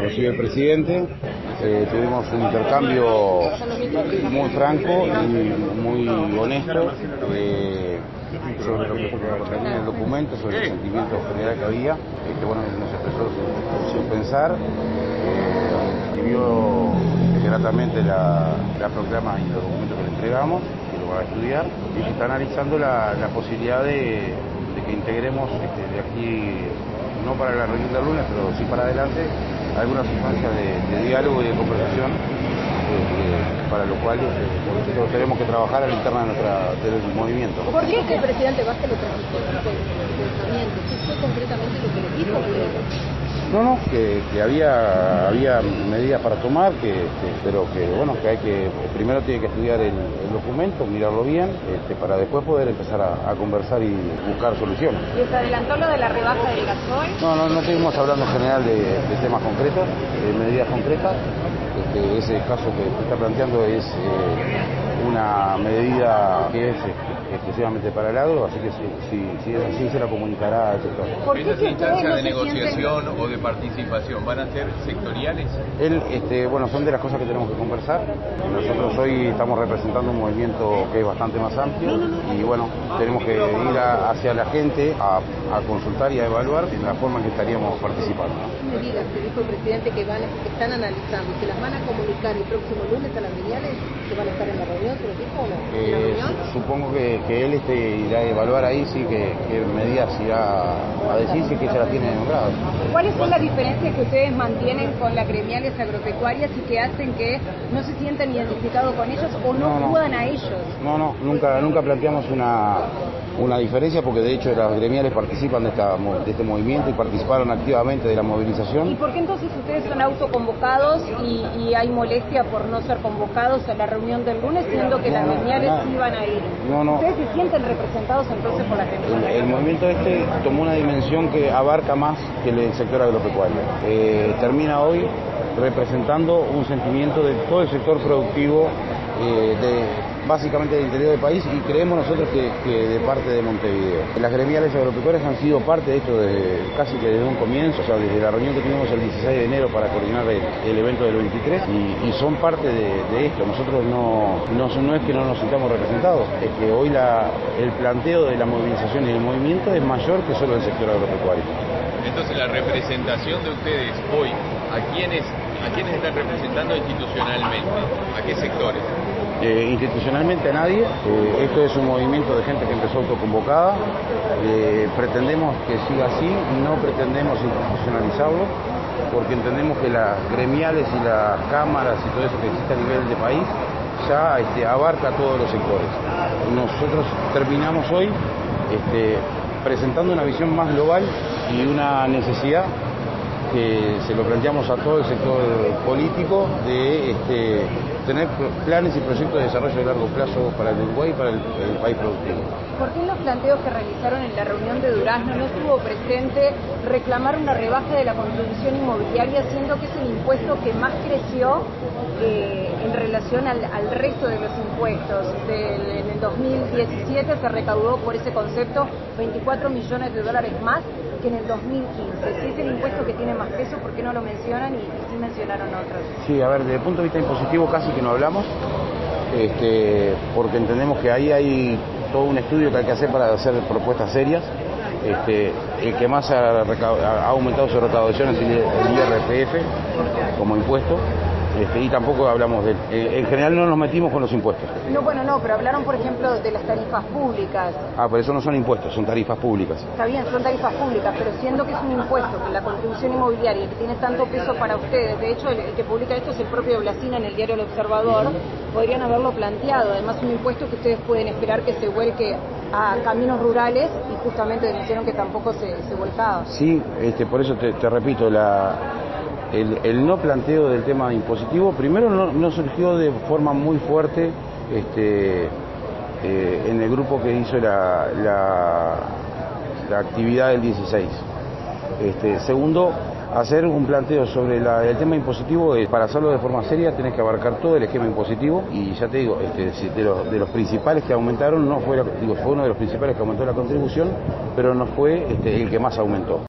me recibió el presidente, tuvimos un intercambio muy franco y muy honesto sobre lo que contenía el documento, sobre el sentimiento general que había, bueno, nos expresó su pensar, escribió gratamente la proclama y los documentos que le entregamos, que lo va a estudiar, y que está analizando la posibilidad de que integremos de aquí, no para la reunión del lunes, pero sí para adelante, algunas instancias de diálogo y de conversación, para lo cual nosotros tenemos que trabajar a la interna del movimiento. ¿Por qué el presidente Vázquez le transmitió este pensamiento? ¿Qué fue concretamente lo que le dijo? No, que había medidas para tomar, pero que bueno, que hay que primero tiene que estudiar el documento, mirarlo bien, para después poder empezar a conversar y buscar soluciones. ¿Y se adelantó lo de la rebaja del gasoil? No estuvimos hablando en general de temas concretos, de medidas concretas. Ese caso que está planteando es una medida que es exclusivamente para el agro, así que si es así se la comunicará al sector. ¿Por qué esas instancias de negociación o de participación van a ser sectoriales? Bueno, son de las cosas que tenemos que conversar. Nosotros hoy estamos representando un movimiento que es bastante más amplio y bueno, tenemos que ir hacia la gente a consultar y a evaluar la forma en que estaríamos participando. ¿Qué medidas que dijo el presidente que están analizando? ¿Se las van a comunicar el próximo lunes a las gremiales? ¿Que van a estar en la reunión? ¿Se lo dijo o no? ¿En la reunión? Supongo que él irá a evaluar ahí, sí, qué medidas irá a decir, si que ya las tiene nombradas. ¿Cuáles son las diferencias que ustedes mantienen con las gremiales agropecuarias y que hacen que no se sientan identificados con ellos o no acudan a ellos? Nunca planteamos una diferencia, porque de hecho las gremiales participan de este movimiento y participaron activamente de la movilización. ¿Y por qué entonces ustedes son autoconvocados y hay molestia por no ser convocados a la reunión del lunes, siendo que las gremiales iban a ir? ¿Ustedes se sienten representados entonces por las gremiales? El movimiento tomó una dimensión que abarca más que el sector agropecuario. Termina hoy representando un sentimiento de todo el sector productivo, básicamente del interior del país, y creemos nosotros que de parte de Montevideo. Las gremiales agropecuarias han sido parte de esto casi que desde un comienzo, o sea, desde la reunión que tuvimos el 16 de enero para coordinar el evento del 23, y son parte de esto. Nosotros no es que no nos sintamos representados, es que hoy el planteo de la movilización y el movimiento es mayor que solo el sector agropecuario. Entonces, la representación de ustedes hoy, ¿a quiénes están representando institucionalmente? ¿A qué sectores? Institucionalmente a nadie. Esto es un movimiento de gente que empezó autoconvocada. Pretendemos que siga así, no pretendemos institucionalizarlo, porque entendemos que las gremiales y las cámaras y todo eso que existe a nivel de país ya abarca a todos los sectores. Nosotros terminamos hoy presentando una visión más global y una necesidad que se lo planteamos a todo el sector político de tener planes y proyectos de desarrollo de largo plazo para el Uruguay y para el país productivo. ¿Por qué en los planteos que realizaron en la reunión de Durazno no estuvo presente reclamar una rebaja de la contribución inmobiliaria, siendo que es el impuesto que más creció en relación al resto de los impuestos? En el 2017 se recaudó por ese concepto 24 millones de dólares más que en el 2015. Si es el impuesto que tiene más peso, ¿por qué no lo mencionan y sí mencionaron otros? Sí, a ver, desde el punto de vista impositivo casi que no hablamos, porque entendemos que ahí hay todo un estudio que hay que hacer para hacer propuestas serias. El que más ha aumentado su recaudación es el IRPF como impuesto. Y tampoco hablamos en general no nos metimos con los impuestos. Pero hablaron, por ejemplo, de las tarifas públicas. Pero eso no son impuestos, son tarifas públicas. Está bien, son tarifas públicas, pero siendo que es un impuesto, que la contribución inmobiliaria, que tiene tanto peso para ustedes, de hecho, el que publica esto es el propio Blasina en el diario El Observador, podrían haberlo planteado. Además, un impuesto que ustedes pueden esperar que se vuelque a caminos rurales, y justamente dijeron que tampoco se volcaba. Sí, por eso te repito, el no planteo del tema impositivo, primero no surgió de forma muy fuerte en el grupo que hizo la actividad del 16. Segundo, hacer un planteo sobre el tema impositivo, para hacerlo de forma seria tenés que abarcar todo el esquema impositivo, y ya te digo, de los principales que aumentaron, fue uno de los principales que aumentó la contribución, pero no fue el que más aumentó.